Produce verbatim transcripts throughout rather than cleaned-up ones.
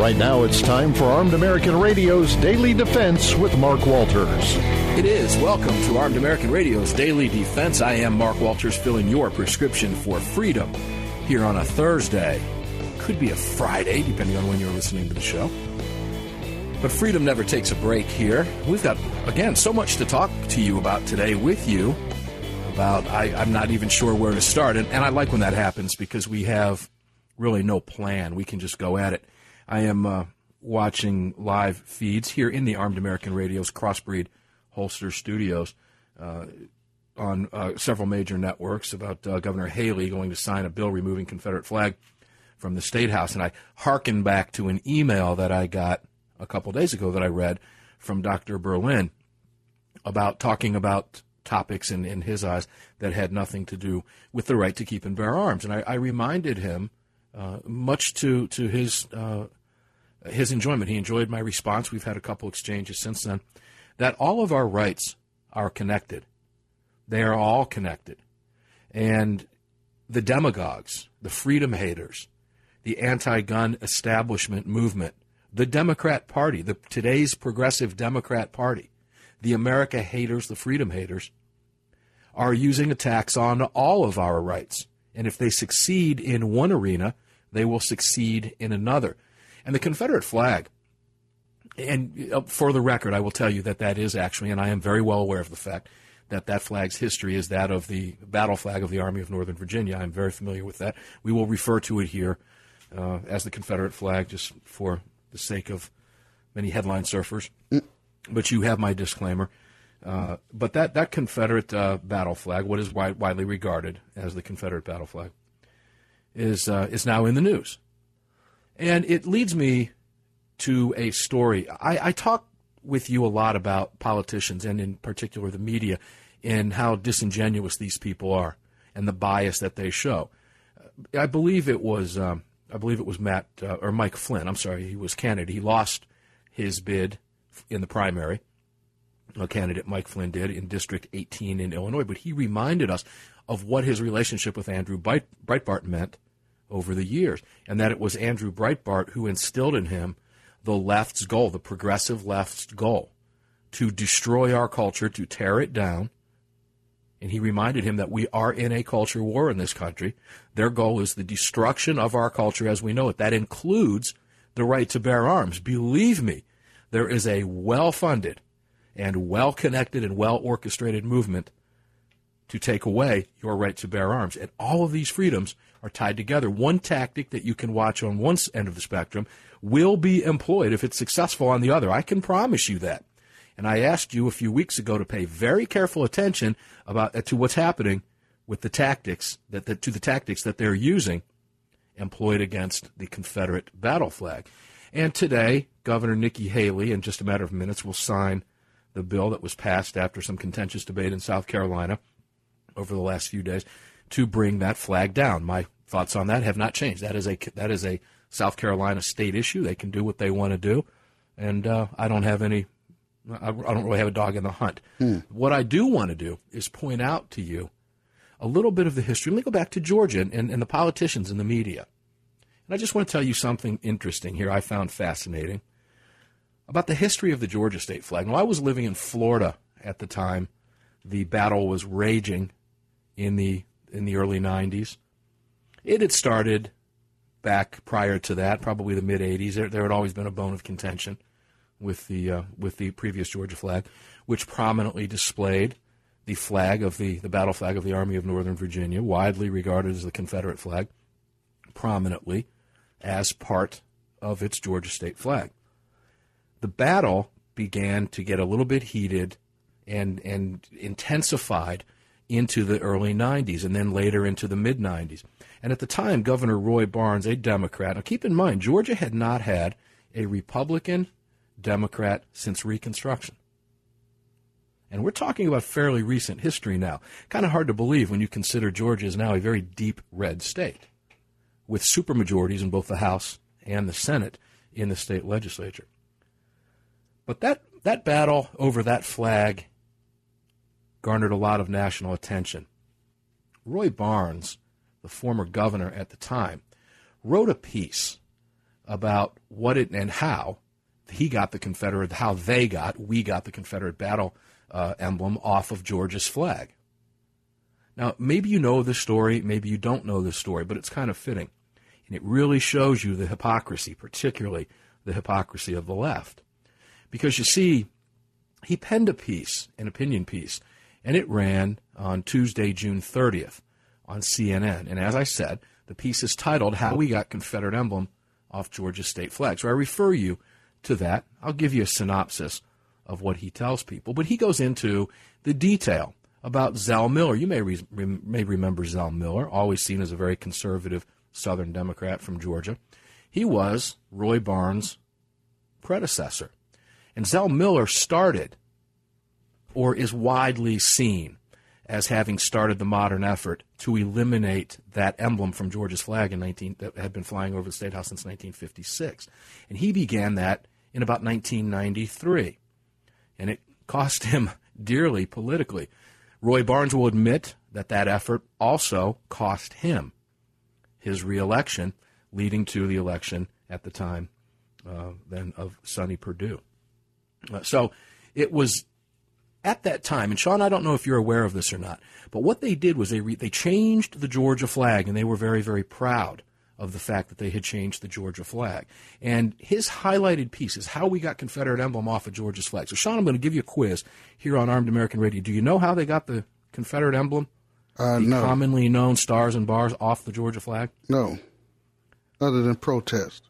Right now it's time for Armed American Radio's Daily Defense with Mark Walters. It is. Welcome to Armed American Radio's Daily Defense. I am Mark Walters, filling your prescription for freedom here on a Thursday. Could be a Friday, depending on when you're listening to the show. But freedom never takes a break here. We've got, again, so much to talk to you about today with you. About, I, I'm not even sure where to start. And, and I like when that happens because we have really no plan. We can just go at it. I am uh, watching live feeds here in the Armed American Radio's Crossbreed Holster Studios uh, on uh, several major networks about uh, Governor Haley going to sign a bill removing Confederate flag from the State House. And I hearken back to an email that I got a couple days ago that I read from Doctor Berlin about talking about topics in, in his eyes that had nothing to do with the right to keep and bear arms. And I, I reminded him, uh, much to, to his uh, his enjoyment, he enjoyed my response. We've had a couple exchanges since then, that all of our rights are connected. They are all connected. And the demagogues, the freedom haters, the anti-gun establishment movement, the Democrat Party, the today's progressive Democrat Party, the America haters, the freedom haters, are using attacks on all of our rights. And if they succeed in one arena, they will succeed in another. And the Confederate flag, and for the record, I will tell you that that is actually, and I am very well aware of the fact, that that flag's history is that of the battle flag of the Army of Northern Virginia. I'm very familiar with that. We will refer to it here uh, as the Confederate flag just for the sake of many headline surfers. Mm. But you have my disclaimer. Uh, but that, that Confederate uh, battle flag, what is wide, widely regarded as the Confederate battle flag, is uh, is now in the news. And it leads me to a story. I, I talk with you a lot about politicians, and in particular the media, and how disingenuous these people are and the bias that they show. I believe it was um, I believe it was Matt uh, or Mike Flynn. I'm sorry, he was candidate. He lost his bid in the primary. A candidate Mike Flynn did in District eighteen in Illinois, but he reminded us of what his relationship with Andrew Breitbart meant over the years, and that it was Andrew Breitbart who instilled in him the left's goal, the progressive left's goal, to destroy our culture, to tear it down. And he reminded him that we are in a culture war in this country. Their goal is the destruction of our culture as we know it. That includes the right to bear arms. Believe me, there is a well-funded and well-connected and well-orchestrated movement to take away your right to bear arms. And all of these freedoms are tied together. One tactic that you can watch on one end of the spectrum will be employed if it's successful on the other. I can promise you that. And I asked you a few weeks ago to pay very careful attention about uh, to what's happening with the tactics that, that to the tactics that they're using employed against the Confederate battle flag. And today, Governor Nikki Haley, in just a matter of minutes, will sign the bill that was passed after some contentious debate in South Carolina over the last few days to bring that flag down. My thoughts on that have not changed. That is a that is a South Carolina state issue. They can do what they want to do, and uh, I don't have any. I don't really have a dog in the hunt. Hmm. What I do want to do is point out to you a little bit of the history. Let me go back to Georgia and, and, and the politicians and the media. And I just want to tell you something interesting here I found fascinating about the history of the Georgia state flag. Now, I was living in Florida at the time the battle was raging in the in the early nineties. It had started back prior to that, probably the mid-eighties. There, there had always been a bone of contention with the uh, with the previous Georgia flag, which prominently displayed the flag of the, the battle flag of the Army of Northern Virginia, widely regarded as the Confederate flag, prominently as part of its Georgia state flag. The battle began to get a little bit heated and and intensified into the early nineties and then later into the mid-nineties. And at the time, Governor Roy Barnes, a Democrat, now keep in mind, Georgia had not had a Republican Democrat since Reconstruction. And we're talking about fairly recent history now. Kind of hard to believe when you consider Georgia is now a very deep red state with supermajorities in both the House and the Senate in the state legislature. But that, that battle over that flag garnered a lot of national attention. Roy Barnes, the former governor at the time, wrote a piece about what it and how he got the Confederate, how they got, we got the Confederate battle uh, emblem off of Georgia's flag. Now, maybe you know this story, maybe you don't know this story, but it's kind of fitting. And it really shows you the hypocrisy, particularly the hypocrisy of the left. Because you see, he penned a piece, an opinion piece, and it ran on Tuesday, June thirtieth on C N N. And as I said, the piece is titled, How We Got Confederate Emblem Off Georgia's State Flag. So I refer you to that. I'll give you a synopsis of what he tells people. But he goes into the detail about Zell Miller. You may, re- may remember Zell Miller, always seen as a very conservative Southern Democrat from Georgia. He was Roy Barnes' predecessor. And Zell Miller started, or is widely seen as having started the modern effort to eliminate that emblem from Georgia's flag in nineteen that had been flying over the State House since nineteen fifty-six. And he began that in about nineteen ninety-three. And it cost him dearly politically. Roy Barnes will admit that that effort also cost him his reelection, leading to the election at the time uh, then of Sonny Perdue. Uh, so it was at that time, and Sean, I don't know if you're aware of this or not, but what they did was they re- they changed the Georgia flag, and they were very, very proud of the fact that they had changed the Georgia flag. And his highlighted piece is how we got Confederate emblem off of Georgia's flag. So, Sean, I'm going to give you a quiz here on Armed American Radio. Do you know how they got the Confederate emblem, uh, the no. commonly known stars and bars, off the Georgia flag? No, other than protest.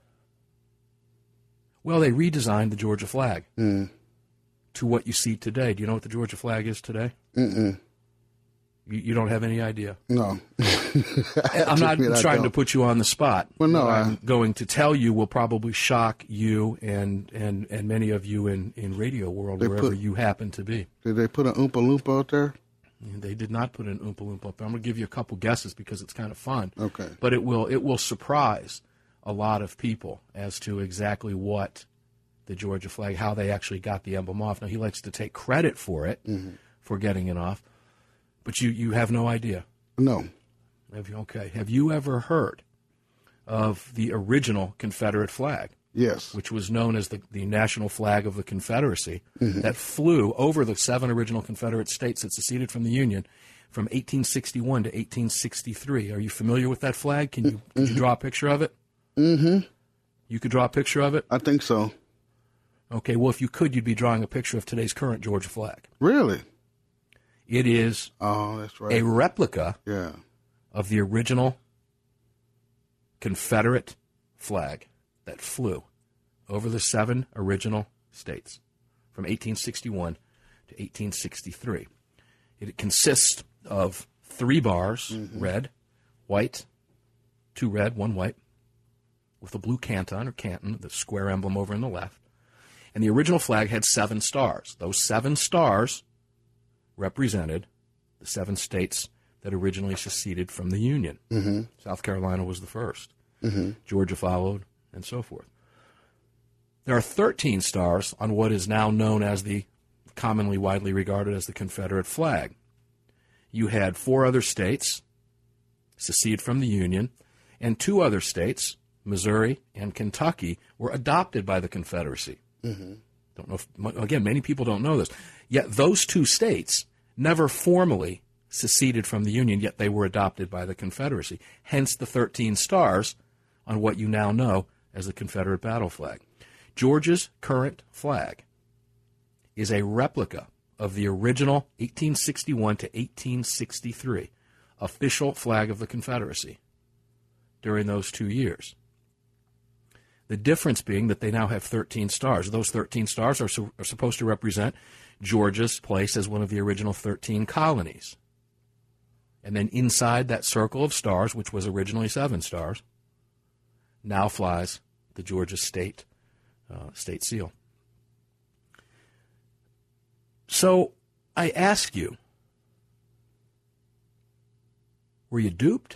Well, they redesigned the Georgia flag Mm. to what you see today. Do you know what the Georgia flag is today? Mm-mm. You, you don't have any idea? No. I'm not trying to put you on the spot. Well, no, what I'm I... going to tell you will probably shock you and, and, and many of you in, in radio world, They wherever put- you happen to be. Did they put an Oompa Loompa out there? They did not put an Oompa Loompa up there. I'm going to give you a couple guesses because it's kind of fun. Okay. But it will it will surprise a lot of people as to exactly what the Georgia flag, how they actually got the emblem off. Now, he likes to take credit for it, Mm-hmm. for getting it off, but you, you have no idea. No. Have you, okay. Have you ever heard of the original Confederate flag? Yes. Which was known as the, the national flag of the Confederacy, Mm-hmm. that flew over the seven original Confederate states that seceded from the Union from eighteen sixty-one to eighteen sixty-three. Are you familiar with that flag? Can you, mm-hmm. Could you draw a picture of it? Mm-hmm. You could draw a picture of it? I think so. Okay, well, if you could, you'd be drawing a picture of today's current Georgia flag. Really? It is Oh, that's right. a replica yeah. of the original Confederate flag that flew over the seven original states from eighteen sixty-one to eighteen sixty-three. It consists of three bars, mm-hmm. red, white, two red, one white, with a blue canton or canton, the square emblem over on the left. And the original flag had seven stars. Those seven stars represented the seven states that originally seceded from the Union. Mm-hmm. South Carolina was the first. Mm-hmm. Georgia followed, and so forth. There are thirteen stars on what is now known as the commonly widely regarded as the Confederate flag. You had four other states secede from the Union, and two other states, Missouri and Kentucky, were adopted by the Confederacy. Mm-hmm. Don't know if, again, many people don't know this. Yet those two states never formally seceded from the Union, yet they were adopted by the Confederacy. Hence the thirteen stars on what you now know as the Confederate battle flag. Georgia's current flag is a replica of the original eighteen sixty-one to eighteen sixty-three official flag of the Confederacy during those two years. The difference being that they now have thirteen stars. Those thirteen stars are, su- are supposed to represent Georgia's place as one of the original thirteen colonies. And then inside that circle of stars, which was originally seven stars, now flies the Georgia state uh, state seal. So I ask you, were you duped?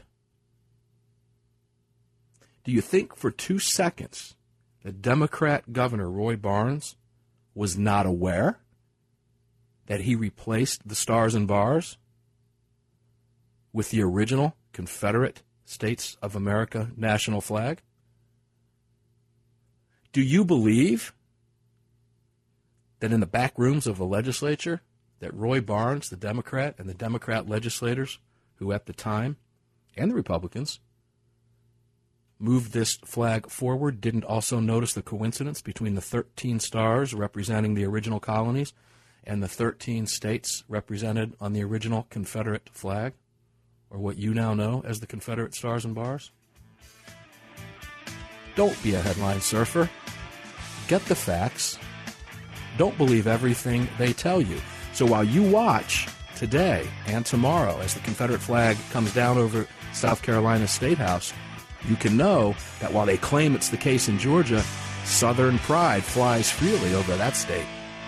Do you think for two seconds that Democrat Governor Roy Barnes was not aware that he replaced the stars and bars with the original Confederate States of America national flag? Do you believe that in the back rooms of the legislature, that Roy Barnes, the Democrat, and the Democrat legislators who at the time, and the Republicans, moved this flag forward, didn't also notice the coincidence between the thirteen stars representing the original colonies and the thirteen states represented on the original Confederate flag, or what you now know as the Confederate Stars and Bars? Don't be a headline surfer. Get the facts. Don't believe everything they tell you. So while you watch today and tomorrow as the Confederate flag comes down over South Carolina State House, you can know that while they claim it's the case in Georgia, Southern pride flies freely over that state.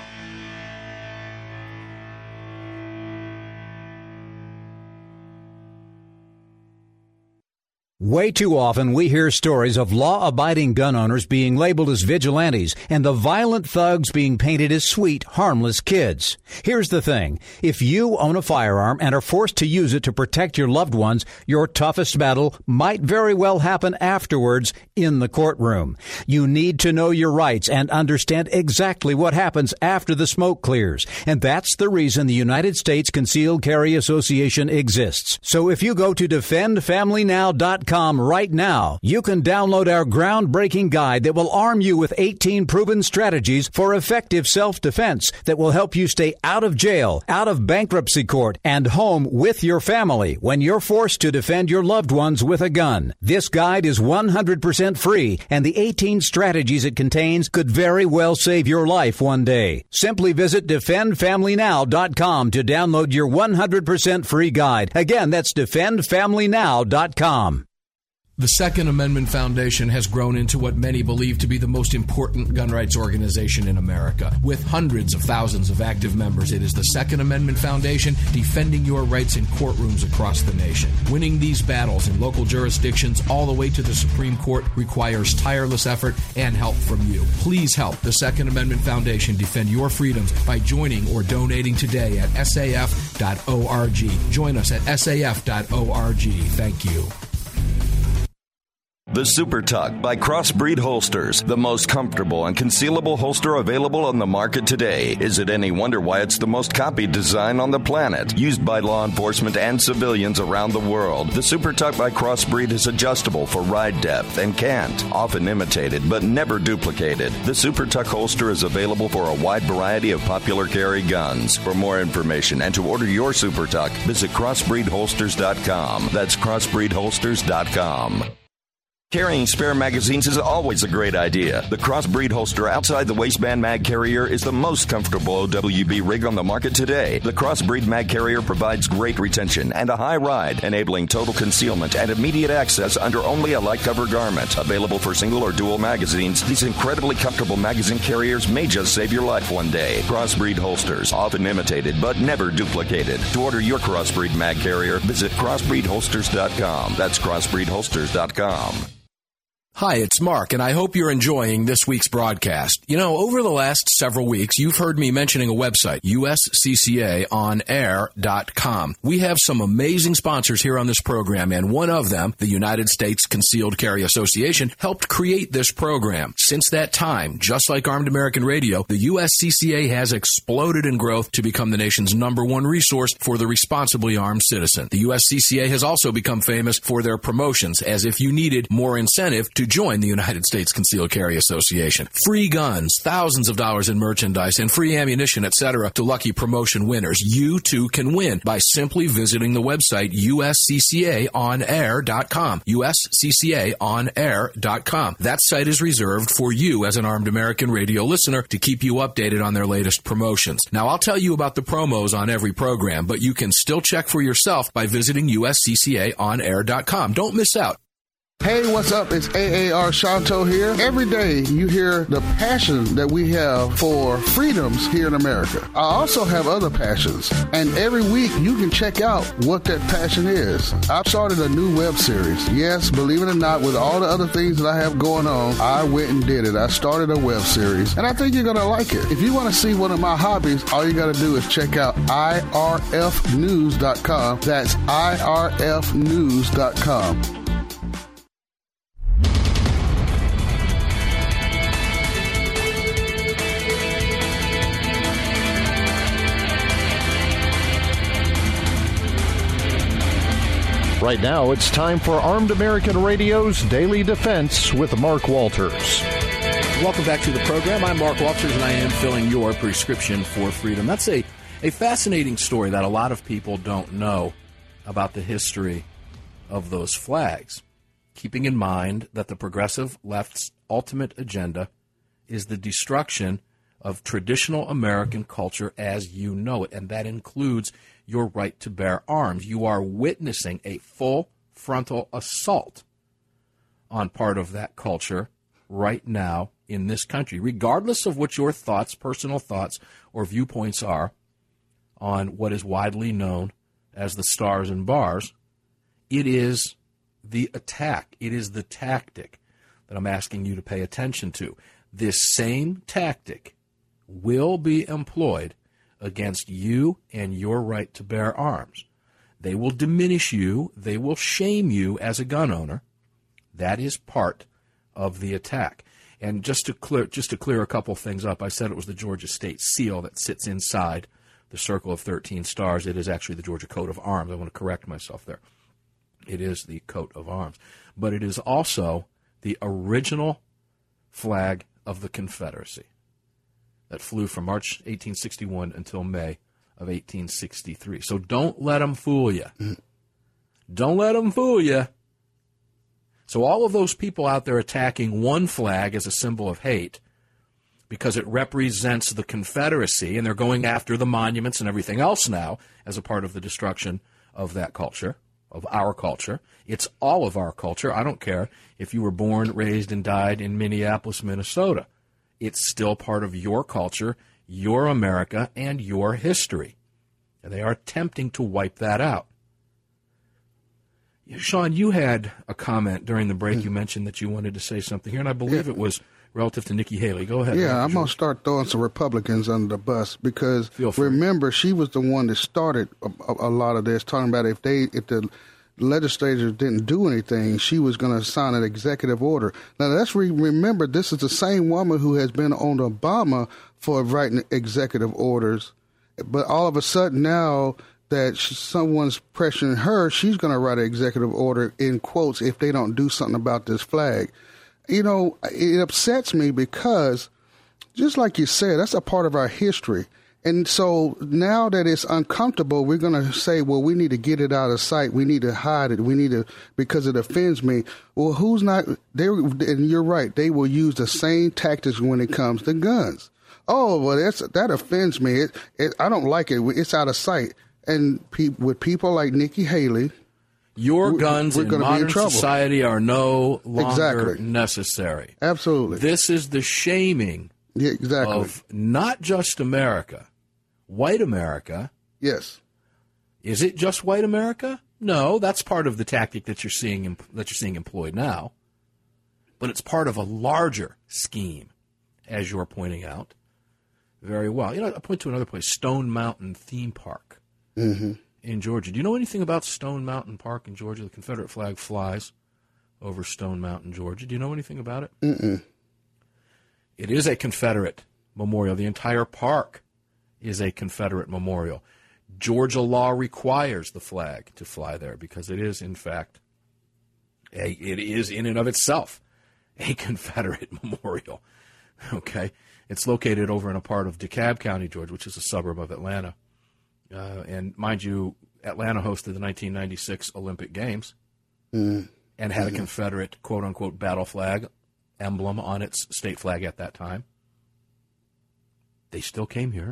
Way too often we hear stories of law-abiding gun owners being labeled as vigilantes and the violent thugs being painted as sweet, harmless kids. Here's the thing. If you own a firearm and are forced to use it to protect your loved ones, your toughest battle might very well happen afterwards in the courtroom. You need to know your rights and understand exactly what happens after the smoke clears. And that's the reason the United States Concealed Carry Association exists. So if you go to defend family now dot com right now, you can download our groundbreaking guide that will arm you with eighteen proven strategies for effective self-defense that will help you stay out of jail, out of bankruptcy court, and home with your family when you're forced to defend your loved ones with a gun. This guide is one hundred percent free, and the eighteen strategies it contains could very well save your life one day. Simply visit defend family now dot com to download your one hundred percent free guide. Again, that's defend family now dot com. The Second Amendment Foundation has grown into what many believe to be the most important gun rights organization in America. With hundreds of thousands of active members, it is the Second Amendment Foundation defending your rights in courtrooms across the nation. Winning these battles in local jurisdictions all the way to the Supreme Court requires tireless effort and help from you. Please help the Second Amendment Foundation defend your freedoms by joining or donating today at S A F dot org. Join us at S A F dot org. Thank you. The Super Tuck by Crossbreed Holsters, the most comfortable and concealable holster available on the market today. Is it any wonder why it's the most copied design on the planet? Used by law enforcement and civilians around the world, the Super Tuck by Crossbreed is adjustable for ride depth and cant, often imitated but never duplicated. The Super Tuck holster is available for a wide variety of popular carry guns. For more information and to order your Super Tuck, visit crossbreed holsters dot com. That's crossbreed holsters dot com. Carrying spare magazines is always a great idea. The Crossbreed holster outside the waistband mag carrier is the most comfortable O W B rig on the market today. The Crossbreed mag carrier provides great retention and a high ride, enabling total concealment and immediate access under only a light cover garment. Available for single or dual magazines, these incredibly comfortable magazine carriers may just save your life one day. Crossbreed holsters, often imitated but never duplicated. To order your Crossbreed mag carrier, visit crossbreed holsters dot com. That's crossbreed holsters dot com. Hi, it's Mark, and I hope you're enjoying this week's broadcast. You know, over the last several weeks, you've heard me mentioning a website, U S C C A on air dot com. We have some amazing sponsors here on this program, and one of them, the United States Concealed Carry Association, helped create this program. Since that time, just like Armed American Radio, the U S C C A has exploded in growth to become the nation's number one resource for the responsibly armed citizen. The U S C C A has also become famous for their promotions, as if you needed more incentive to join the United States Concealed Carry Association. Free guns, thousands of dollars in merchandise, and free ammunition, et cetera to lucky promotion winners. You too can win by simply visiting the website U S C C A on air dot com. U S C C A on air dot com. That site is reserved for you as an Armed American Radio listener to keep you updated on their latest promotions. Now, I'll tell you about the promos on every program, but you can still check for yourself by visiting U S C C A on air dot com. Don't miss out. Hey, what's up? It's A A R Shanto here. Every day you hear the passion that we have for freedoms here in America. I also have other passions, and every week you can check out what that passion is. I've started a new web series. Yes, believe it or not, with all the other things that I have going on, I went and did it. I started a web series, and I think you're going to like it. If you want to see one of my hobbies, all you got to do is check out I R F news dot com. That's I R F news dot com. Right now, it's time for Armed American Radio's Daily Defense with Mark Walters. Welcome back to the program. I'm Mark Walters, and I am filling your prescription for freedom. That's a, a fascinating story that a lot of people don't know about the history of those flags, keeping in mind that the progressive left's ultimate agenda is the destruction of traditional American culture as you know it, and that includes your right to bear arms. You are witnessing a full frontal assault on part of that culture right now in this country, regardless of what your thoughts, personal thoughts, or viewpoints are on what is widely known as the Stars and Bars. It is the attack. It is the tactic that I'm asking you to pay attention to. This same tactic will be employed against you and your right to bear arms. They will diminish you. They will shame you as a gun owner. That is part of the attack. And just to clear, just to clear a couple things up, I said it was the Georgia State seal that sits inside the circle of thirteen stars. It is actually the Georgia coat of arms. I want to correct myself there. It is the coat of arms. But it is also the original flag of the Confederacy that flew from March eighteen sixty-one until May of eighteen sixty-three. So don't let them fool you. Don't let them fool you. So all of those people out there attacking one flag as a symbol of hate because it represents the Confederacy, and they're going after the monuments and everything else now as a part of the destruction of that culture, of our culture. It's all of our culture. I don't care if you were born, raised, and died in Minneapolis, Minnesota. It's still part of your culture, your America, and your history. And they are attempting to wipe that out. Sean, you had a comment during the break. You mentioned that you wanted to say something here, and I believe yeah. it was relative to Nikki Haley. Go ahead. Yeah, I'm going to start throwing some Republicans under the bus because remember, she was the one that started a, a lot of this, talking about if they, if the legislators didn't do anything, she was going to sign an executive order. Now, let's re- remember, this is the same woman who has been on Obama for writing executive orders, but all of a sudden now that she, someone's pressuring her, she's going to write an executive order in quotes if they don't do something about this flag. You know, it upsets me because, just like you said, that's a part of our history. And so now that it's uncomfortable, we're going to say, well, we need to get it out of sight. We need to hide it. We need to, because it offends me. Well, who's not, they, and you're right, they will use the same tactics when it comes to guns. Oh, well, that's, that offends me. It, it, I don't like it. It's out of sight. And pe- with people like Nikki Haley, your guns we're, we're in modern in society are no longer exactly. necessary. Absolutely. This is the shaming yeah, exactly. of not just America, white America. Yes. Is it just white America? No, that's part of the tactic that you're seeing that you're seeing employed now. But it's part of a larger scheme, as you're pointing out very well. You know, I'll point to another place, Stone Mountain Theme Park. Mm-hmm. In Georgia. Do you know anything about Stone Mountain Park in Georgia? The Confederate flag flies over Stone Mountain, Georgia. Do you know anything about it? Mm-mm. It is a Confederate memorial. The entire park is a Confederate memorial. Georgia law requires the flag to fly there because it is, in fact, a, it is in and of itself a Confederate memorial. Okay? It's located over in a part of DeKalb County, Georgia, which is a suburb of Atlanta. Uh, and mind you, Atlanta hosted the nineteen ninety-six Olympic Games mm. and had mm. a Confederate, quote-unquote, battle flag emblem on its state flag at that time. They still came here.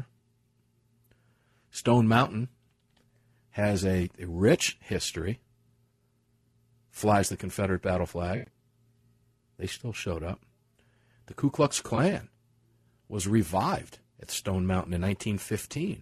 Stone Mountain has a, a rich history, flies the Confederate battle flag. They still showed up. The Ku Klux Klan was revived at Stone Mountain in nineteen fifteen.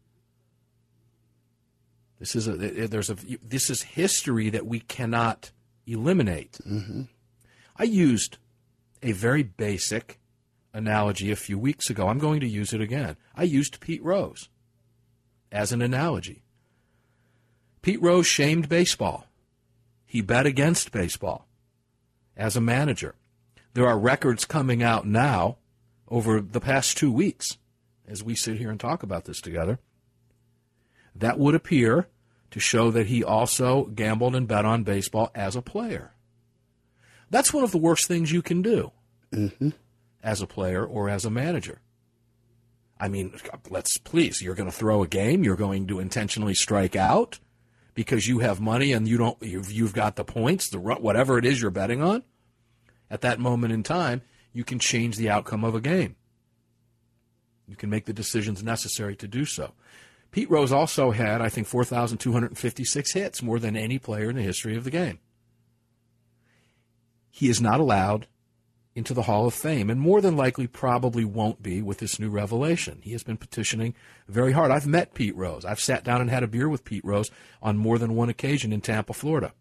This is a there's a this is history that we cannot eliminate. Mm-hmm. I used a very basic analogy a few weeks ago. I'm going to use it again. I used Pete Rose as an analogy. Pete Rose shamed baseball. He bet against baseball as a manager. There are records coming out now over the past two weeks as we sit here and talk about this together that would appear to show that he also gambled and bet on baseball as a player. That's one of the worst things you can do mm-hmm. as a player or as a manager. I mean, let's please, you're going to throw a game, you're going to intentionally strike out because you have money and you don't, you've, you've got the points, the whatever it is you're betting on. At that moment in time, you can change the outcome of a game. You can make the decisions necessary to do so. Pete Rose also had, I think, four thousand two hundred fifty-six hits, more than any player in the history of the game. He is not allowed into the Hall of Fame, and more than likely probably won't be with this new revelation. He has been petitioning very hard. I've met Pete Rose. I've sat down and had a beer with Pete Rose on more than one occasion in Tampa, Florida.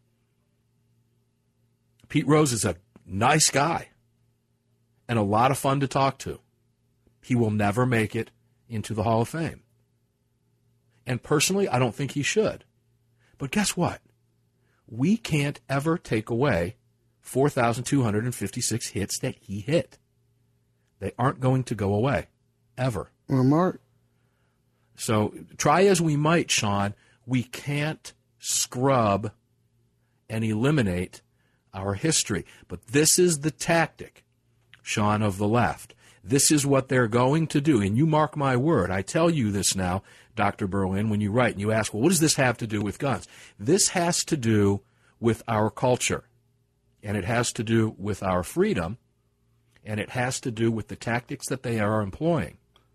Pete Rose is a nice guy and a lot of fun to talk to. He will never make it into the Hall of Fame. And personally, I don't think he should. But guess what? We can't ever take away four thousand two hundred fifty-six hits that he hit. They aren't going to go away, ever. Well, Mark. So try as we might, Sean, we can't scrub and eliminate our history. But this is the tactic, Sean, of the left. This is what they're going to do. And you mark my word. I tell you this now, Doctor Berwin, when you write and you ask, well, what does this have to do with guns? This has to do with our culture. And it has to do with our freedom. And it has to do with the tactics that they are employing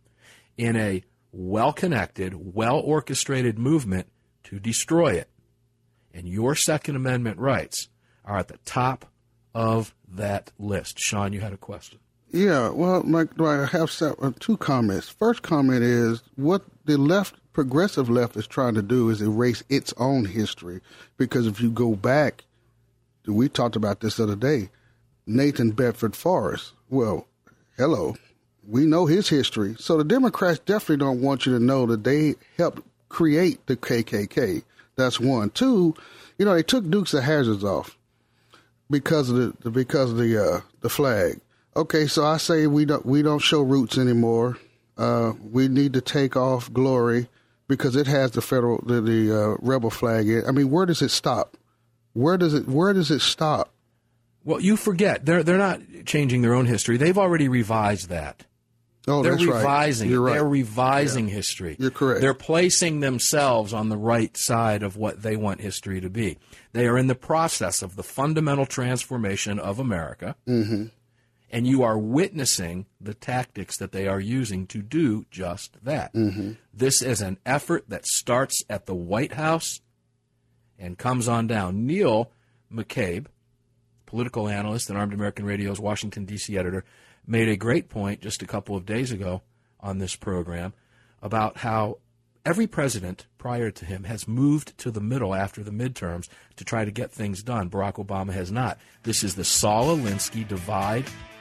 in a well-connected, well-orchestrated movement to destroy it. And your Second Amendment rights are at the top of that list. Sean, you had a question. Yeah, well, Mike, I have two comments. First comment is what the left, progressive left, is trying to do is erase its own history. Because if you go back, we talked about this the other day, Nathan Bedford Forrest. Well, hello, we know his history. So the Democrats definitely don't want you to know that they helped create the K K K. That's one. Two, you know, they took Dukes of Hazzard off because of the because of the uh, the flag. Okay, so I say we don't we don't show roots anymore. Uh, we need to take off glory because it has the federal the, the uh, rebel flag in. I mean, where does it stop? Where does it where does it stop? Well, you forget they're they're not changing their own history. They've already revised that. Oh, they're that's revising. Right. You're right. They're revising yeah. history. You're correct. They're placing themselves on the right side of what they want history to be. They are in the process of the fundamental transformation of America. Mm-hmm. And you are witnessing the tactics that they are using to do just that. Mm-hmm. This is an effort that starts at the White House and comes on down. Neil McCabe, political analyst and Armed American Radio's Washington, D C editor, made a great point just a couple of days ago on this program about how every president prior to him has moved to the middle after the midterms to try to get things done. Barack Obama has not. This is the Saul Alinsky divide,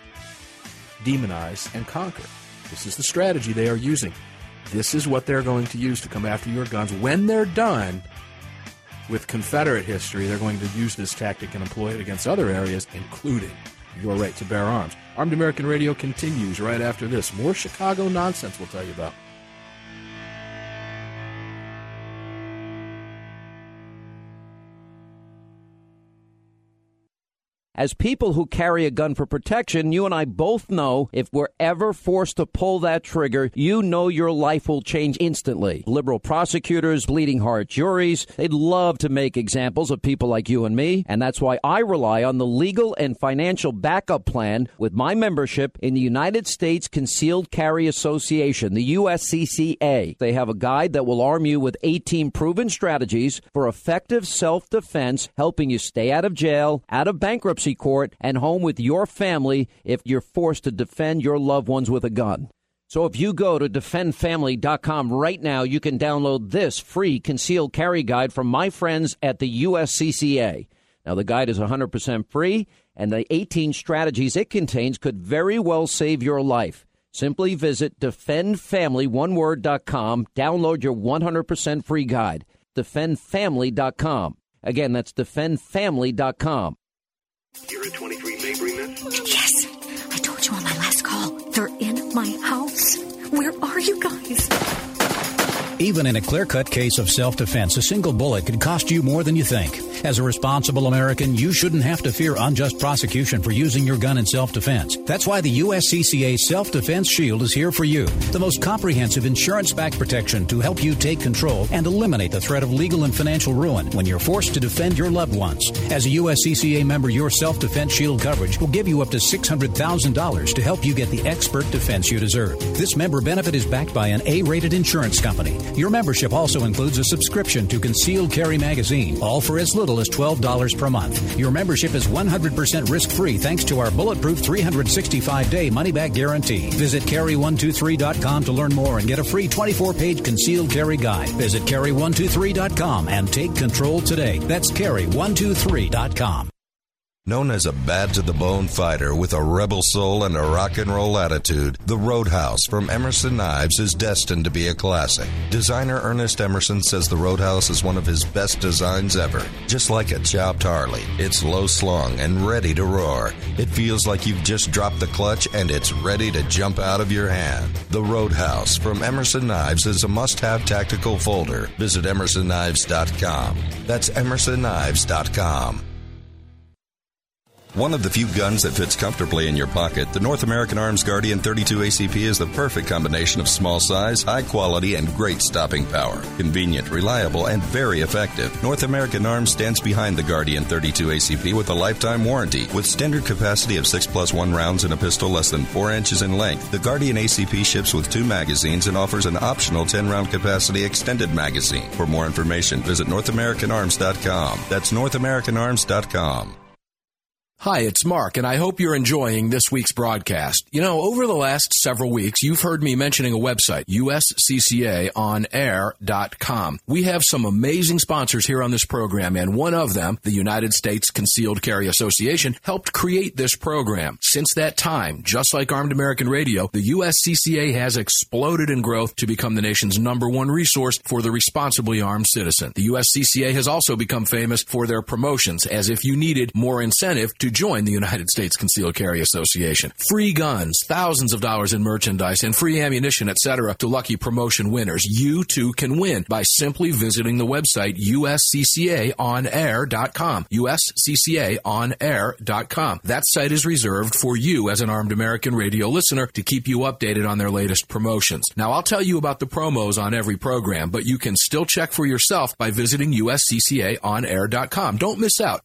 demonize, and conquer. This is the strategy they are using. This is what they're going to use to come after your guns. When they're done with Confederate history, they're going to use this tactic and employ it against other areas, including your right to bear arms. Armed American Radio continues right after this. More Chicago nonsense we'll tell you about. As people who carry a gun for protection, you and I both know if we're ever forced to pull that trigger, you know your life will change instantly. Liberal prosecutors, bleeding heart juries, they'd love to make examples of people like you and me, and that's why I rely on the legal and financial backup plan with my membership in the United States Concealed Carry Association, the U S C C A. They have a guide that will arm you with eighteen proven strategies for effective self-defense, helping you stay out of jail, out of bankruptcy court, and home with your family if you're forced to defend your loved ones with a gun. So if you go to defend family dot com right now, you can download this free concealed carry guide from my friends at the U S C C A. Now, the guide is one hundred percent free, and the eighteen strategies it contains could very well save your life. Simply visit defend family one word dot com, download your one hundred percent free guide, defend family dot com. Again, that's defend family dot com. You're at twenty-three Mabry, miss? Yes! I told you on my last call. They're in my house. Where are you guys? Even in a clear-cut case of self-defense, a single bullet could cost you more than you think. As a responsible American, you shouldn't have to fear unjust prosecution for using your gun in self-defense. That's why the U S C C A Self-Defense Shield is here for you. The most comprehensive insurance-backed protection to help you take control and eliminate the threat of legal and financial ruin when you're forced to defend your loved ones. As a U S C C A member, your Self-Defense Shield coverage will give you up to six hundred thousand dollars to help you get the expert defense you deserve. This member benefit is backed by an A-rated insurance company. Your membership also includes a subscription to Concealed Carry Magazine, all for as little as twelve dollars per month. Your membership is one hundred percent risk-free thanks to our bulletproof three hundred sixty-five day money-back guarantee. Visit carry one two three dot com to learn more and get a free twenty-four page concealed carry guide. Visit carry one two three dot com and take control today. That's carry one two three dot com. Known as a bad-to-the-bone fighter with a rebel soul and a rock and roll attitude, the Roadhouse from Emerson Knives is destined to be a classic. Designer Ernest Emerson says the Roadhouse is one of his best designs ever. Just like a chopped Harley, it's low-slung and ready to roar. It feels like you've just dropped the clutch and it's ready to jump out of your hand. The Roadhouse from Emerson Knives is a must-have tactical folder. Visit emerson knives dot com. That's emerson knives dot com. One of the few guns that fits comfortably in your pocket, the North American Arms Guardian thirty-two A C P is the perfect combination of small size, high quality, and great stopping power. Convenient, reliable, and very effective. North American Arms stands behind the Guardian thirty-two A C P with a lifetime warranty. With standard capacity of six plus one rounds in a pistol less than four inches in length, the Guardian A C P ships with two magazines and offers an optional ten round capacity extended magazine. For more information, visit north american arms dot com. That's north american arms dot com. Hi, it's Mark, and I hope you're enjoying this week's broadcast. You know, over the last several weeks, you've heard me mentioning a website, U S C C A on air dot com. We have some amazing sponsors here on this program, and one of them, the United States Concealed Carry Association, helped create this program. Since that time, just like Armed American Radio, the U S C C A has exploded in growth to become the nation's number one resource for the responsibly armed citizen. The U S C C A has also become famous for their promotions, as if you needed more incentive to join the United States Concealed Carry Association. Free guns, thousands of dollars in merchandise, and free ammunition, et cetera to lucky promotion winners. You too can win by simply visiting the website U S C C A on air dot com. U S C C A on air dot com. That site is reserved for you as an Armed American Radio listener to keep you updated on their latest promotions. Now, I'll tell you about the promos on every program, but you can still check for yourself by visiting U S C C A on air dot com. Don't miss out.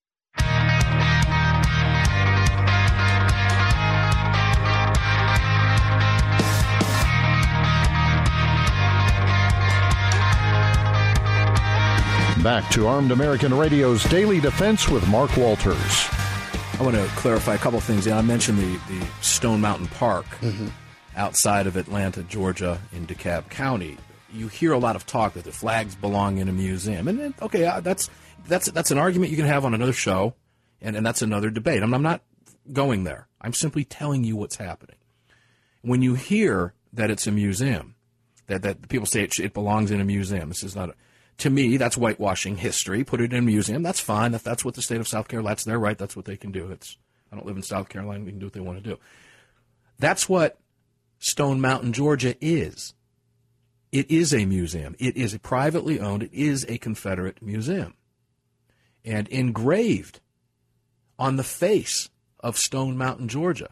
Back to Armed American Radio's Daily Defense with Mark Walters. I want to clarify a couple of things. Yeah, I mentioned the, the Stone Mountain Park mm-hmm. outside of Atlanta, Georgia, in DeKalb County. You hear a lot of talk that the flags belong in a museum. And, okay, uh, that's that's that's an argument you can have on another show, and, and that's another debate. I'm, I'm not going there. I'm simply telling you what's happening. When you hear that it's a museum, that, that people say it, it belongs in a museum, this is not a... To me, that's whitewashing history. Put it in a museum. That's fine. If that's what the state of South Carolina, that's their right. That's what they can do. It's I don't live in South Carolina. They can do what they want to do. That's what Stone Mountain, Georgia is. It is a museum. It is a privately owned. It is a Confederate museum. And engraved on the face of Stone Mountain, Georgia,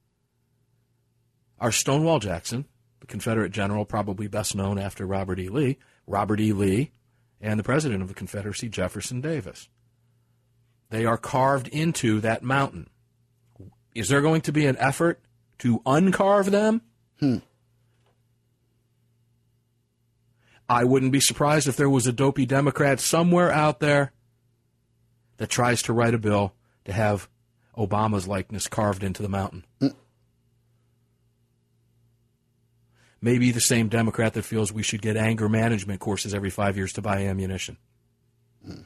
are Stonewall Jackson, the Confederate general probably best known after Robert E. Lee, Robert E. Lee, and the President of the Confederacy, Jefferson Davis. They are carved into that mountain. Is there going to be an effort to uncarve them? Hmm. I wouldn't be surprised if there was a dopey Democrat somewhere out there that tries to write a bill to have Obama's likeness carved into the mountain. Hmm. Maybe the same Democrat that feels we should get anger management courses every five years to buy ammunition. Hmm.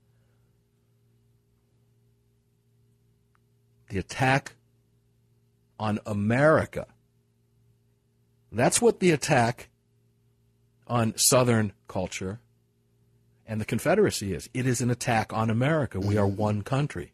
The attack on America. That's what the attack on Southern culture and the Confederacy is. It is an attack on America. We are one country.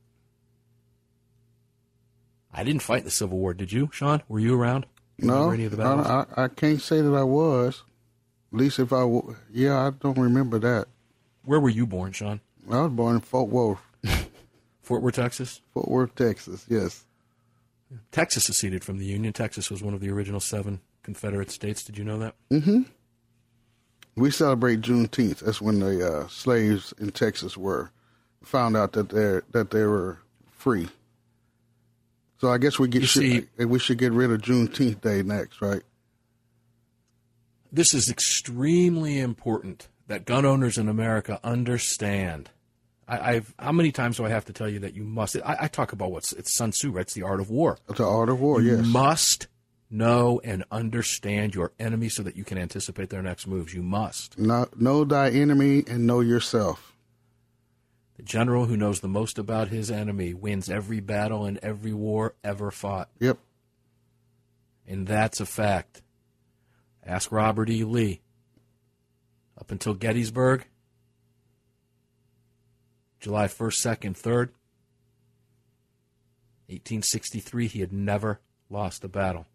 I didn't fight in the Civil War, did you, Sean? Were you around? You no, I, I, I can't say that I was. At least if I, w- yeah, I don't remember that. Where were you born, Sean? I was born in Fort Worth. Fort Worth, Texas? Fort Worth, Texas, yes. Texas seceded from the Union. Texas was one of the original seven Confederate states. Did you know that? Mm-hmm. We celebrate Juneteenth. That's when the uh, slaves in Texas were found out that they that they were free. So I guess we get should, we should get rid of Juneteenth Day next, right? This is extremely important that gun owners in America understand. I, I've how many times do I have to tell you that you must? I, I talk about what's it's Sun Tzu, right? It's the art of war. It's the art of war. You yes. must know and understand your enemy so that you can anticipate their next moves. You must know, know thy enemy and know yourself. The general who knows the most about his enemy wins every battle and every war ever fought. Yep. And that's a fact. Ask Robert E. Lee. Up until Gettysburg, July first, second, third, eighteen sixty-three, he had never lost a battle.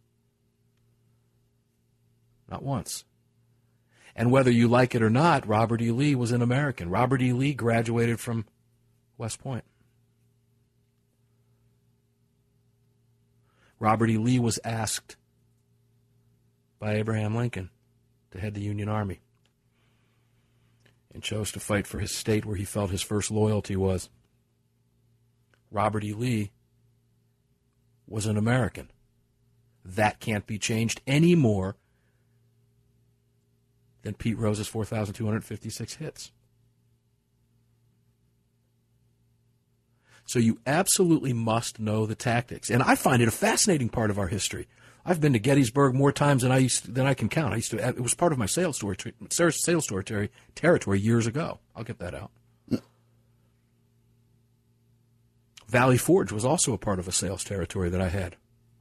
Not once. And whether you like it or not, Robert E. Lee was an American. Robert E. Lee graduated from West Point. Robert E. Lee was asked by Abraham Lincoln to head the Union Army and chose to fight for his state where he felt his first loyalty was. Robert E. Lee was an American. That can't be changed any more than Pete Rose's four thousand two hundred fifty-six hits. So you absolutely must know the tactics. And I find it a fascinating part of our history. I've been to Gettysburg more times than I used to, than I can count. I used to. It was part of my sales story, sales story ter- territory years ago. I'll get that out. Yeah. Valley Forge was also a part of a sales territory that I had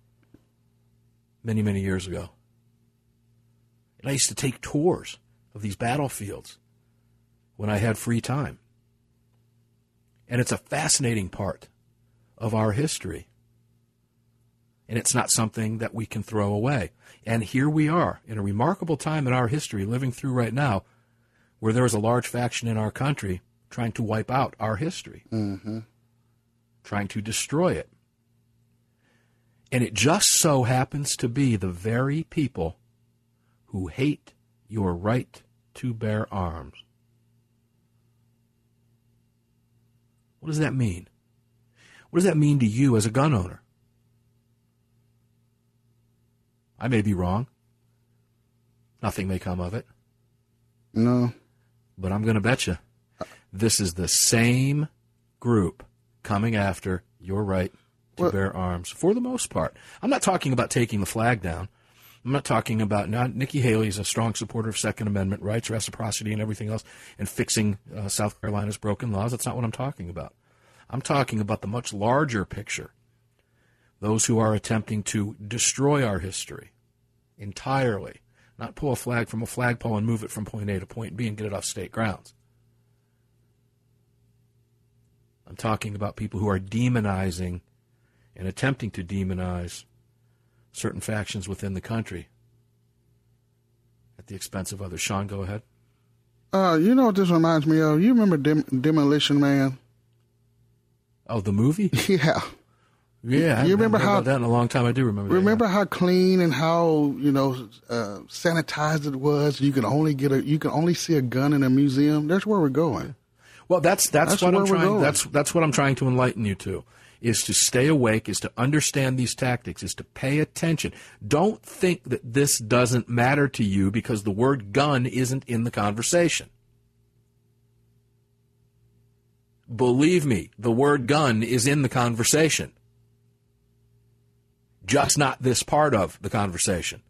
many, many years ago. And I used to take tours of these battlefields when I had free time. And it's a fascinating part of our history. And it's not something that we can throw away. And here we are, in a remarkable time in our history, living through right now, where there is a large faction in our country trying to wipe out our history, mm-hmm. trying to destroy it. And it just so happens to be the very people who hate your right to bear arms. What does that mean? What does that mean to you as a gun owner? I may be wrong. Nothing may come of it. No. But I'm going to bet you this is the same group coming after your right to well, bear arms, for the most part. I'm not talking about taking the flag down. I'm not talking about, now, Nikki Haley is a strong supporter of Second Amendment rights, reciprocity, and everything else, and fixing uh, South Carolina's broken laws. That's not what I'm talking about. I'm talking about the much larger picture. Those who are attempting to destroy our history entirely, not pull a flag from a flagpole and move it from point A to point B and get it off state grounds. I'm talking about people who are demonizing and attempting to demonize certain factions within the country at the expense of others. Sean, go ahead. Uh, you know what this reminds me of? You remember Dem- Demolition Man? Oh, the movie? Yeah. Yeah, you I remember how about that in a long time. I do remember. Remember that, yeah. how clean and how you know uh, sanitized it was. You can only get a, you can only see a gun in a museum. That's where we're going. Well, that's that's, that's what I'm we're trying. Going. That's that's what I'm trying to enlighten you to. Is to stay awake. Is to understand these tactics. Is to pay attention. Don't think that this doesn't matter to you because the word gun isn't in the conversation. Believe me, the word gun is in the conversation. Just not this part of the conversation.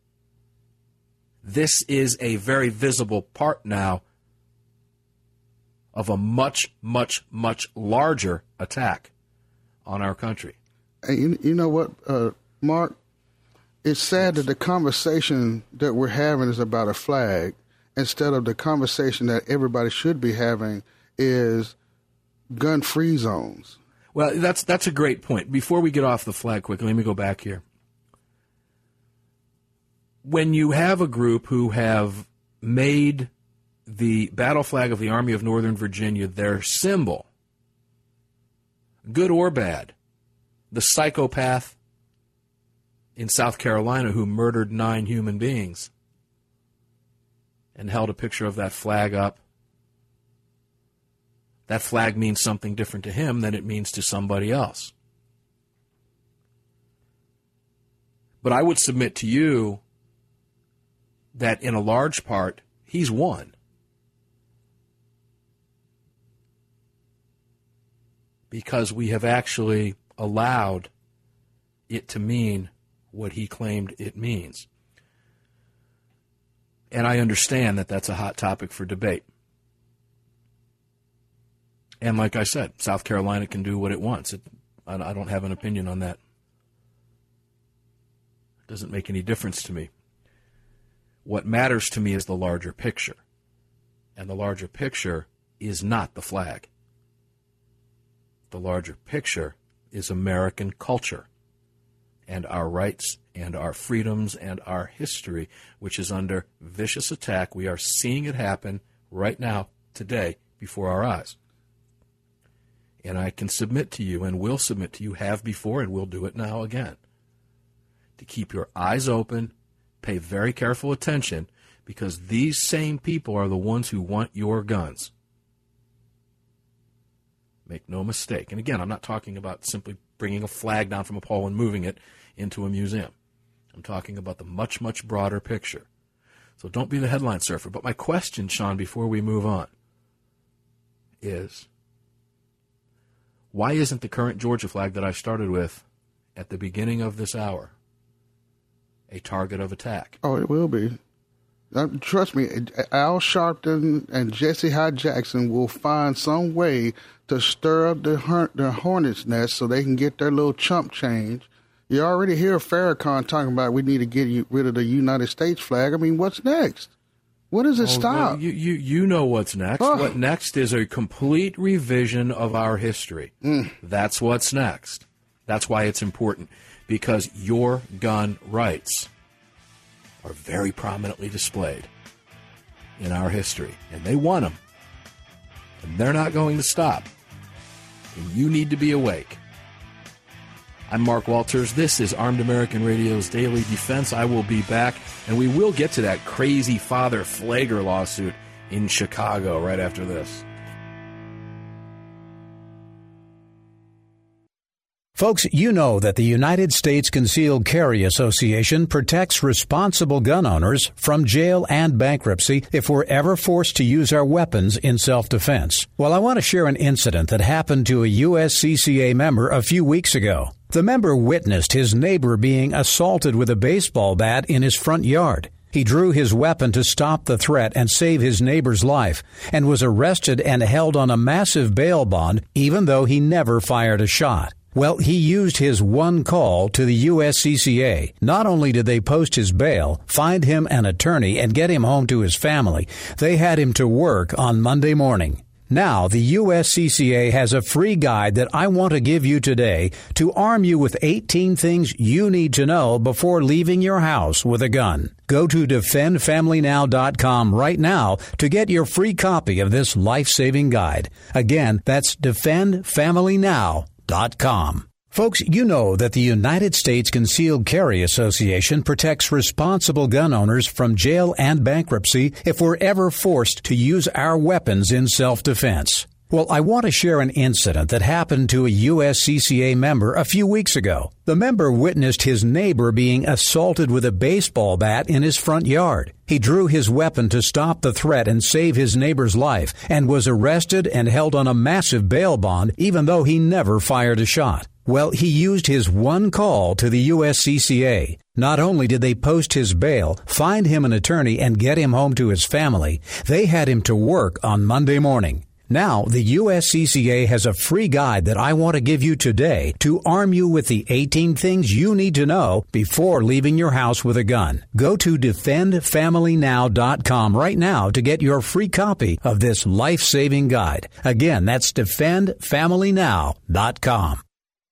This is a very visible part now of a much, much, much larger attack on our country. And you, you know what, uh, Mark? It's sad that the conversation that we're having is about a flag instead of the conversation that everybody should be having is gun-free zones. Well, that's that's a great point. Before we get off the flag quickly, let me go back here. When you have a group who have made the battle flag of the Army of Northern Virginia their symbol, good or bad. The psychopath in South Carolina who murdered nine human beings and held a picture of that flag up, that flag means something different to him than it means to somebody else. But I would submit to you that in a large part, he's won. Because we have actually allowed it to mean what he claimed it means. And I understand that that's a hot topic for debate. And like I said, South Carolina can do what it wants. It, I, I don't have an opinion on that. It doesn't make any difference to me. What matters to me is the larger picture. And the larger picture is not the flag. The larger picture is American culture and our rights and our freedoms and our history, which is under vicious attack. We are seeing it happen right now, today, before our eyes. And I can submit to you and will submit to you, have before, and will do it now again, to keep your eyes open, pay very careful attention, because these same people are the ones who want your guns. Make no mistake. And again, I'm not talking about simply bringing a flag down from a pole and moving it into a museum. I'm talking about the much, much broader picture. So don't be the headline surfer. But my question, Sean, before we move on, is why isn't the current Georgia flag that I started with at the beginning of this hour a target of attack? Oh, it will be. Uh, trust me, Al Sharpton and Jesse Hyde Jackson will find some way to stir up the, her- the hornet's nest so they can get their little chump change. You already hear Farrakhan talking about we need to get rid of the United States flag. I mean, what's next? What does it oh, stop? Well, you, you, you know what's next. Oh. What next is a complete revision of our history. Mm. That's what's next. That's why it's important, because your gun rights are very prominently displayed in our history, and they won them, and they're not going to stop, and you need to be awake. I'm Mark Walters. This is Armed American Radio's Daily Defense. I will be back, and we will get to that crazy Father Flagler lawsuit in Chicago right after this. Folks, you know that the United States Concealed Carry Association protects responsible gun owners from jail and bankruptcy if we're ever forced to use our weapons in self-defense. Well, I want to share an incident that happened to a U S C C A member a few weeks ago. The member witnessed his neighbor being assaulted with a baseball bat in his front yard. He drew his weapon to stop the threat and save his neighbor's life, and was arrested and held on a massive bail bond, even though he never fired a shot. Well, he used his one call to the U S C C A. Not only did they post his bail, find him an attorney, and get him home to his family, they had him to work on Monday morning. Now, the U S C C A has a free guide that I want to give you today to arm you with eighteen things you need to know before leaving your house with a gun. Go to defend family now dot com right now to get your free copy of this life-saving guide. Again, that's defend family now dot com. Folks, you know that the United States Concealed Carry Association protects responsible gun owners from jail and bankruptcy if we're ever forced to use our weapons in self-defense. Well, I want to share an incident that happened to a U S C C A member a few weeks ago. The member witnessed his neighbor being assaulted with a baseball bat in his front yard. He drew his weapon to stop the threat and save his neighbor's life, and was arrested and held on a massive bail bond, even though he never fired a shot. Well, he used his one call to the U S C C A. Not only did they post his bail, find him an attorney, and get him home to his family, they had him to work on Monday morning. Now, the U S C C A has a free guide that I want to give you today to arm you with the eighteen things you need to know before leaving your house with a gun. Go to defend family now dot com right now to get your free copy of this life-saving guide. Again, that's defend family now dot com.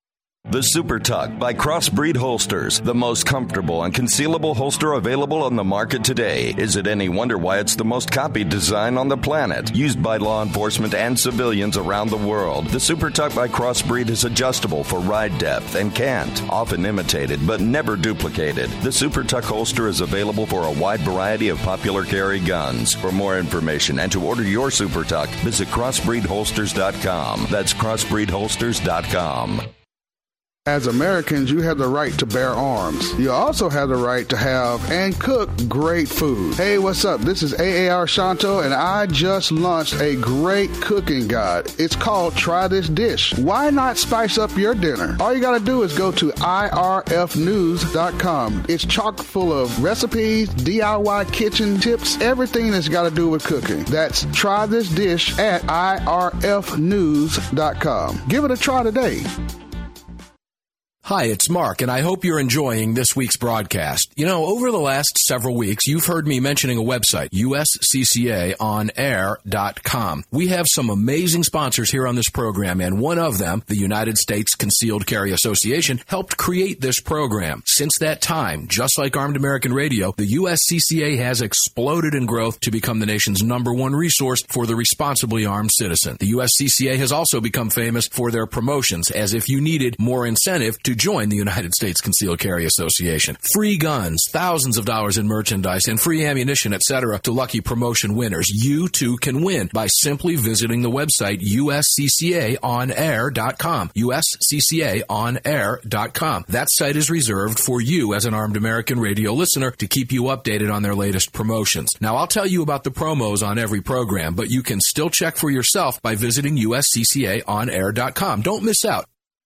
The Super Tuck by Crossbreed Holsters, the most comfortable and concealable holster available on the market today. Is it any wonder why it's the most copied design on the planet? Used by law enforcement and civilians around the world, the Super Tuck by Crossbreed is adjustable for ride depth and cant, often imitated but never duplicated. The Super Tuck holster is available for a wide variety of popular carry guns. For more information and to order your Super Tuck, visit crossbreed holsters dot com. That's crossbreed holsters dot com. As Americans, you have the right to bear arms. You also have the right to have and cook great food. Hey, what's up? This is A A R Shanto, and I just launched a great cooking guide. It's called Try This Dish. Why not spice up your dinner? All you got to do is go to I R F news dot com. It's chock full of recipes, D I Y kitchen tips, everything that's got to do with cooking. That's Try This Dish at I R F news dot com. Give it a try today. Hi, it's Mark, and I hope you're enjoying this week's broadcast. You know, over the last several weeks, you've heard me mentioning a website, U S C C A on air dot com. We have some amazing sponsors here on this program, and one of them, the United States Concealed Carry Association, helped create this program. Since that time, just like Armed American Radio, the U S C C A has exploded in growth to become the nation's number one resource for the responsibly armed citizen. The U S C C A has also become famous for their promotions, as if you needed more incentive to join the United States Concealed Carry Association. Free guns, thousands of dollars in merchandise, and free ammunition, et cetera to lucky promotion winners. You too can win by simply visiting the website U S C C A on air dot com. U S C C A on air dot com. That site is reserved for you as an Armed American Radio listener to keep you updated on their latest promotions. Now, I'll tell you about the promos on every program, but you can still check for yourself by visiting U S C C A on air dot com. Don't miss out.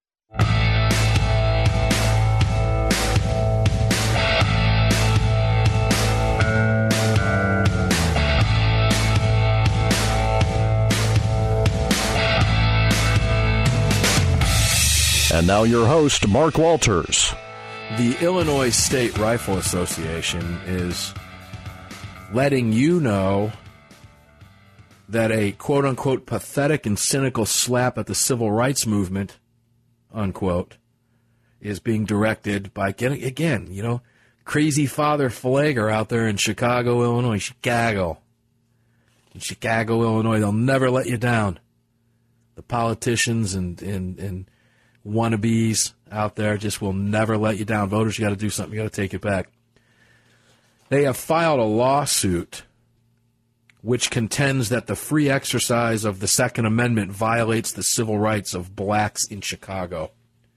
And now your host, Mark Walters. The Illinois State Rifle Association is letting you know that a quote-unquote pathetic and cynical slap at the civil rights movement, unquote, is being directed by, again, you know, crazy Father Flagger out there in Chicago, Illinois. Chicago. In Chicago, Illinois, they'll never let you down. The politicians and, and, and wannabes out there just will never let you down. Voters, you got to do something. You got to take it back. They have filed a lawsuit which contends that the free exercise of the Second Amendment violates the civil rights of blacks in Chicago.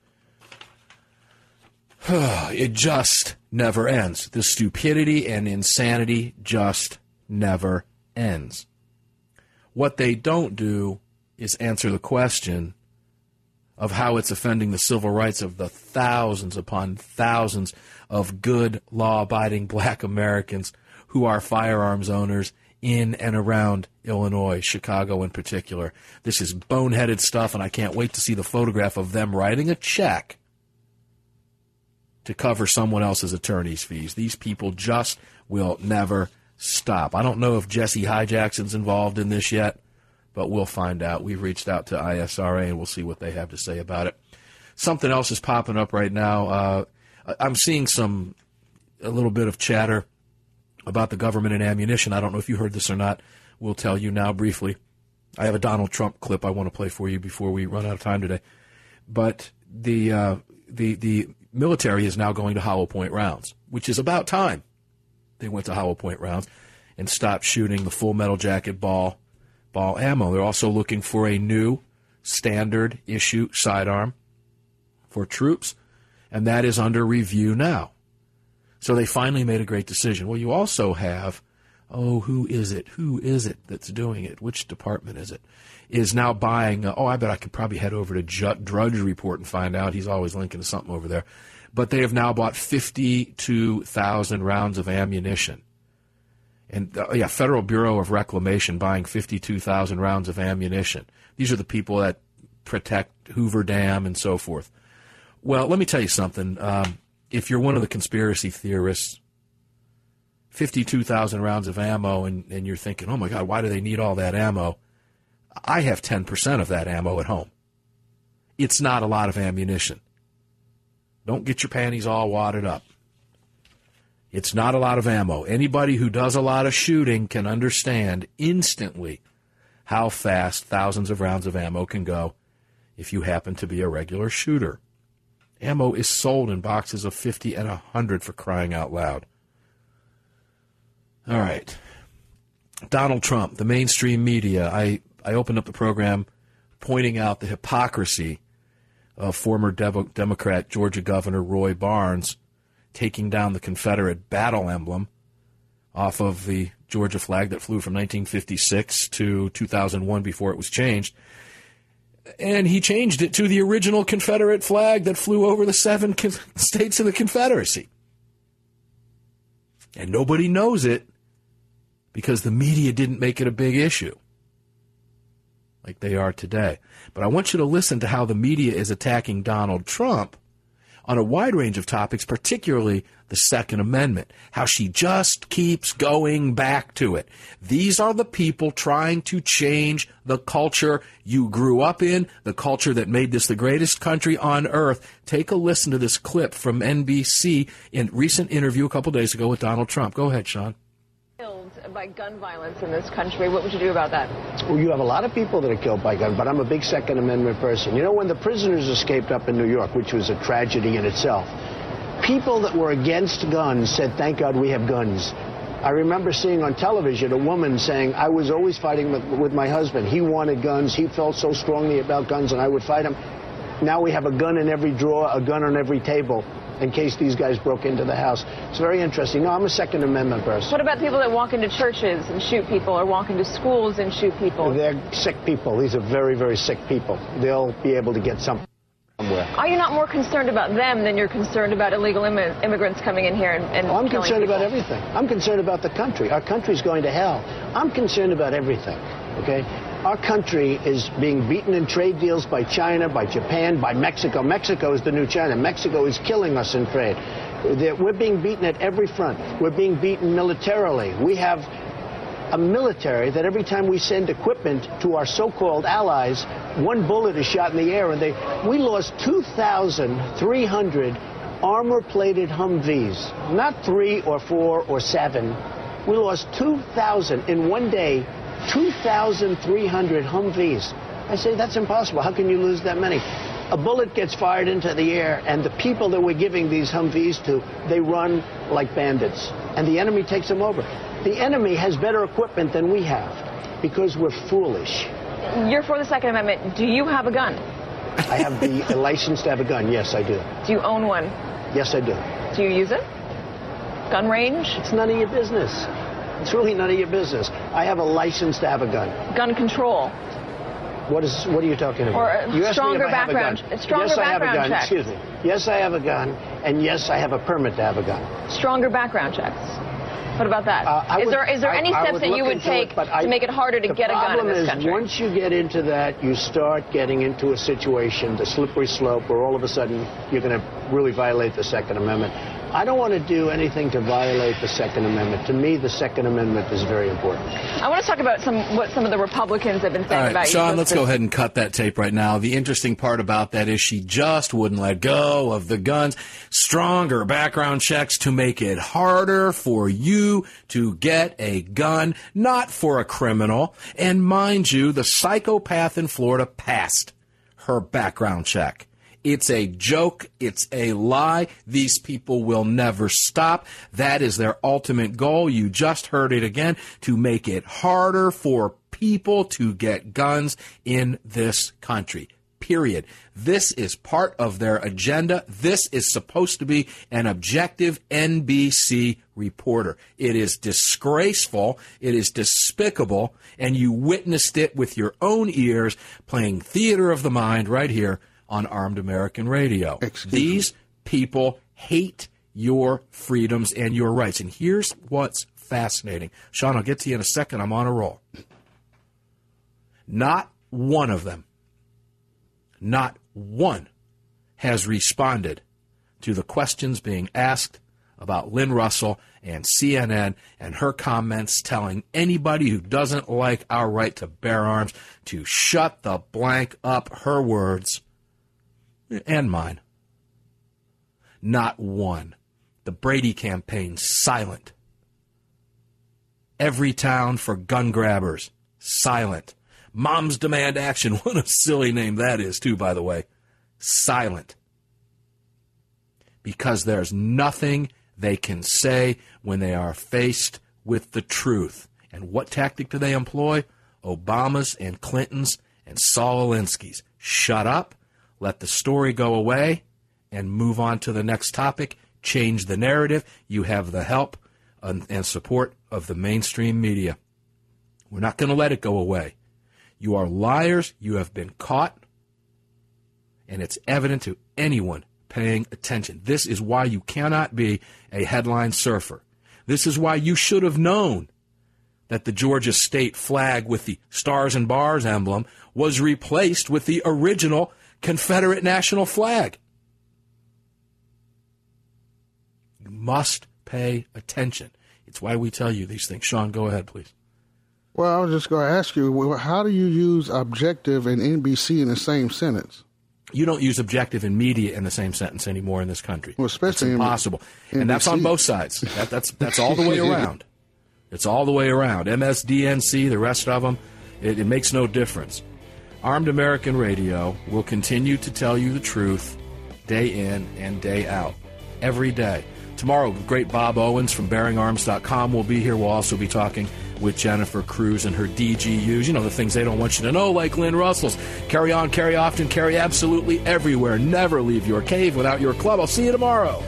It just never ends. The stupidity and insanity just never ends. What they don't do is answer the question of how it's offending the civil rights of the thousands upon thousands of good, law-abiding black Americans who are firearms owners in and around Illinois, Chicago in particular. This is boneheaded stuff, and I can't wait to see the photograph of them writing a check to cover someone else's attorney's fees. These people just will never stop. I don't know if Jesse High Jackson's involved in this yet, but we'll find out. We've reached out to I S R A, and we'll see what they have to say about it. Something else is popping up right now. Uh, I'm seeing some, a little bit of chatter about the government and ammunition. I don't know if you heard this or not. We'll tell you now briefly. I have a Donald Trump clip I want to play for you before we run out of time today. But the uh, the the military is now going to hollow point rounds, which is about time they went to hollow point rounds and stopped shooting the full metal jacket ball ball ammo. They're also looking for a new standard issue sidearm for troops, and that is under review now. So they finally made a great decision. Well, you also have, oh, who is it? Who is it that's doing it? Which department is it? Is now buying, uh, oh, I bet I could probably head over to J- Drudge Report and find out. He's always linking to something over there. But they have now bought fifty-two thousand rounds of ammunition. And, uh, yeah, Federal Bureau of Reclamation buying fifty-two thousand rounds of ammunition. These are the people that protect Hoover Dam and so forth. Well, let me tell you something. Um, if you're one of the conspiracy theorists, fifty-two thousand rounds of ammo, and, and you're thinking, oh, my God, why do they need all that ammo? I have ten percent of that ammo at home. It's not a lot of ammunition. Don't get your panties all wadded up. It's not a lot of ammo. Anybody who does a lot of shooting can understand instantly how fast thousands of rounds of ammo can go if you happen to be a regular shooter. Ammo is sold in boxes of fifty and one hundred, for crying out loud. All right. Donald Trump, the mainstream media. I, I opened up the program pointing out the hypocrisy of former Devo- Democrat Georgia Governor Roy Barnes taking down the Confederate battle emblem off of the Georgia flag that flew from nineteen fifty-six to two thousand one before it was changed. And he changed it to the original Confederate flag that flew over the seven con- states of the Confederacy. And nobody knows it because the media didn't make it a big issue like they are today. But I want you to listen to how the media is attacking Donald Trump on a wide range of topics, particularly the Second Amendment, how she just keeps going back to it. These are the people trying to change the culture you grew up in, the culture that made this the greatest country on earth. Take a listen to this clip from N B C in a recent interview a couple days ago with Donald Trump. Go ahead, Sean. By gun violence in this country. What would you do about that? Well, you have a lot of people that are killed by gun, but I'm a big Second Amendment person. You know, when the prisoners escaped up in New York, which was a tragedy in itself, people that were against guns said, thank God we have guns. I remember seeing on television a woman saying, I was always fighting with, with my husband. He wanted guns. He felt so strongly about guns, and I would fight him. Now we have a gun in every drawer, a gun on every table, in case these guys broke into the house. It's very interesting. No, I'm a Second Amendment person. What about people that walk into churches and shoot people, or walk into schools and shoot people? They're sick people. These are very, very sick people. They'll be able to get something somewhere. Are you not more concerned about them than you're concerned about illegal Im- immigrants coming in here and, and oh, I'm killing concerned people? about everything. I'm concerned about the country. Our country's going to hell. I'm concerned about everything, okay? Our country is being beaten in trade deals by China, by Japan, by Mexico. Mexico is the new China. Mexico is killing us in trade. We're being beaten at every front. We're being beaten militarily. We have a military that every time we send equipment to our so-called allies, one bullet is shot in the air. And they, we lost two thousand three hundred armor-plated Humvees, not three or four or seven. We lost two thousand in one day. two thousand three hundred Humvees. I say, that's impossible. How can you lose that many? A bullet gets fired into the air, and the people that we're giving these Humvees to, they run like bandits, and the enemy takes them over. The enemy has better equipment than we have because we're foolish. You're for the Second Amendment. Do you have a gun? I have the license to have a gun. Yes, I do. Do you own one? Yes, I do. Do you use it? Gun range? It's none of your business. It's really none of your business. I have a license to have a gun. Gun control. What is? What are you talking about? Or a you stronger me if I have a background. gun. Stronger yes, I have a background gun. checks. Excuse me. Yes, I have a gun, and yes, I have a permit to have a gun. Stronger background checks. What about that? Uh, is would, there is there any I, steps I that you would take it, I, to make it harder to get a gun in this country? The problem is, once you get into that, you start getting into a situation, the slippery slope, where all of a sudden you're going to really violate the Second Amendment. I don't want to do anything to violate the Second Amendment. To me, the Second Amendment is very important. I want to talk about some what some of the Republicans have been saying All right, about you. Sean, let's go ahead and cut that tape right now. The interesting part about that is she just wouldn't let go of the guns. Stronger background checks to make it harder for you to get a gun, not for a criminal. And mind you, the psychopath in Florida passed her background check. It's a joke. It's a lie. These people will never stop. That is their ultimate goal. You just heard it again, to make it harder for people to get guns in this country. Period. This is part of their agenda. This is supposed to be an objective N B C reporter. It is disgraceful. It is despicable. And you witnessed it with your own ears, playing theater of the mind right here on Armed American Radio. Excuse These me. people hate your freedoms and your rights. And here's what's fascinating. Sean, I'll get to you in a second. I'm on a roll. Not one of them, not one, has responded to the questions being asked about Lynn Russell and C N N and her comments telling anybody who doesn't like our right to bear arms to shut the blank up, her words and mine. Not one. The Brady campaign, silent. Everytown for gun grabbers, silent. Moms Demand Action, what a silly name that is, too, by the way. Silent. Because there's nothing they can say when they are faced with the truth. And what tactic do they employ? Obama's and Clinton's and Saul Alinsky's. Shut up, let the story go away, and move on to the next topic. Change the narrative. You have the help and support of the mainstream media. We're not going to let it go away. You are liars. You have been caught. And it's evident to anyone paying attention. This is why you cannot be a headline surfer. This is why you should have known that the Georgia state flag with the stars and bars emblem was replaced with the original Confederate national flag. You must pay attention. It's why we tell you these things. Sean, go ahead, please. Well, I was just going to ask you, how do you use objective and N B C in the same sentence? You don't use objective and media in the same sentence anymore in this country. Well, especially it's impossible. In, and that's on both sides. That, that's that's all the way around. It's all the way around. M S D N C, the rest of them, it, it makes no difference. Armed American Radio will continue to tell you the truth day in and day out, every day. Tomorrow, great Bob Owens from Bearing Arms dot com will be here. We'll also be talking with Jennifer Cruz and her D G Us. You know, the things they don't want you to know, like Lynn Russell's. Carry on, carry often, carry absolutely everywhere. Never leave your cave without your club. I'll see you tomorrow.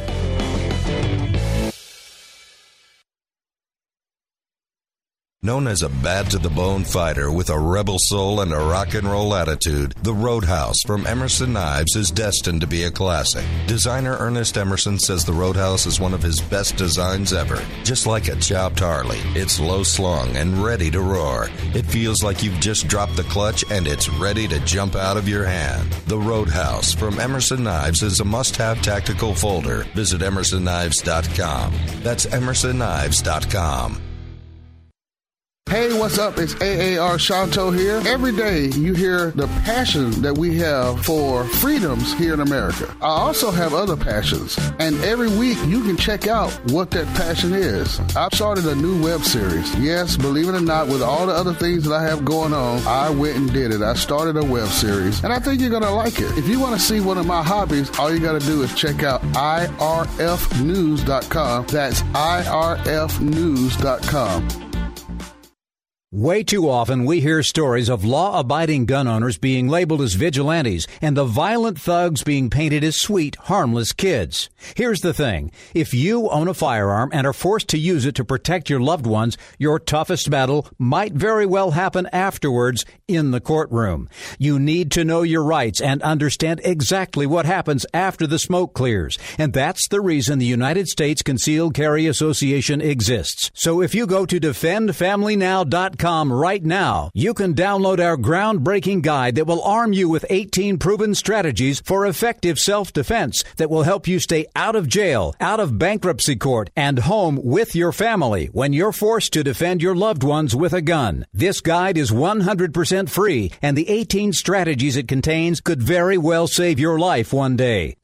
Known as a bad-to-the-bone fighter with a rebel soul and a rock and roll attitude, the Roadhouse from Emerson Knives is destined to be a classic. Designer Ernest Emerson says the Roadhouse is one of his best designs ever. Just like a chopped Harley, it's low-slung and ready to roar. It feels like you've just dropped the clutch and it's ready to jump out of your hand. The Roadhouse from Emerson Knives is a must-have tactical folder. Visit emerson knives dot com. That's emerson knives dot com. Hey, what's up? It's A A R Shanto here. Every day you hear the passion that we have for freedoms here in America. I also have other passions, and every week you can check out what that passion is. I've started a new web series. Yes, believe it or not, with all the other things that I have going on, I went and did it. I started a web series, and I think you're going to like it. If you want to see one of my hobbies, all you got to do is check out I R F news dot com. That's I R F news dot com. Way too often we hear stories of law-abiding gun owners being labeled as vigilantes and the violent thugs being painted as sweet, harmless kids. Here's the thing. If you own a firearm and are forced to use it to protect your loved ones, your toughest battle might very well happen afterwards in the courtroom. You need to know your rights and understand exactly what happens after the smoke clears. And that's the reason the United States Concealed Carry Association exists. So if you go to defend family now dot com right now, you can download our groundbreaking guide that will arm you with eighteen proven strategies for effective self-defense that will help you stay out of jail, out of bankruptcy court, and home with your family when you're forced to defend your loved ones with a gun. This guide is one hundred percent free, and the eighteen strategies it contains could very well save your life one day.